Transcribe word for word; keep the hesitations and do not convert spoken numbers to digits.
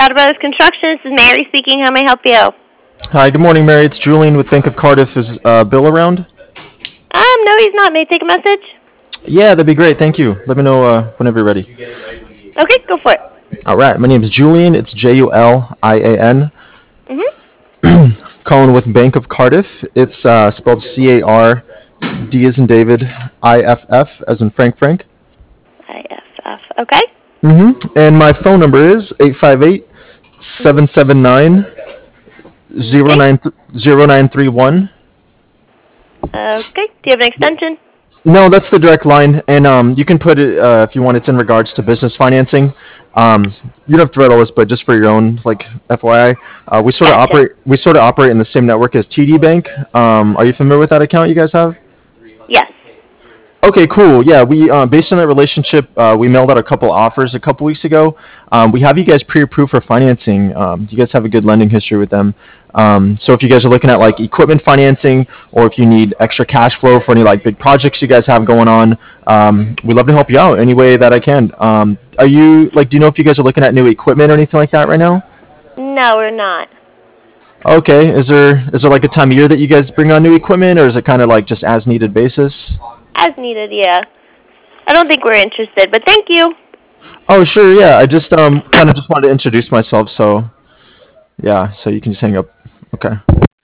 Scout Brothers Construction. This is Mary speaking. How may I help you? Hi, good morning, Mary. It's Julian with Bank of Cardiff. Is uh, Bill around? Um, no, he's not. May I take a message? Yeah, that'd be great. Thank you. Let me know uh, whenever you're ready. Okay, go for it. All right. My name is Julian. It's J U L I A N. Mm-hmm. Calling with Bank of Cardiff. It's uh, spelled C A R D as in David, I F F as in Frank Frank. I F F. Okay. Mm-hmm. And my phone number is eight five eight, seven seven nine, zero Okay. nine zero nine three one. Okay. Do you have an extension? No, that's the direct line, and um, you can put it uh, if you want. It's in regards to business financing. Um, you don't have to write all this, but just for your own, like F Y I, uh, we sort of Gotcha. operate. We sort of operate in the same network as T D Bank. Um, are you familiar with that account you guys have? Yes. Okay, cool. Yeah, we uh, based on that relationship, uh, we mailed out a couple offers a couple weeks ago. Um, we have you guys pre-approved for financing. Um, you guys have a good lending history with them. Um, so if you guys are looking at like equipment financing, or if you need extra cash flow for any like big projects you guys have going on, um, we'd love to help you out any way that I can. Um, are you like, do you know if you guys are looking at new equipment or anything like that right now? No, we're not. Okay. Is there is there like a time of year that you guys bring on new equipment, or is it kind of like just as needed basis? As needed, yeah. I don't think we're interested, but thank you. Oh, sure. Yeah, I just um kind of just wanted to introduce myself. So yeah, so you can just hang up. Okay.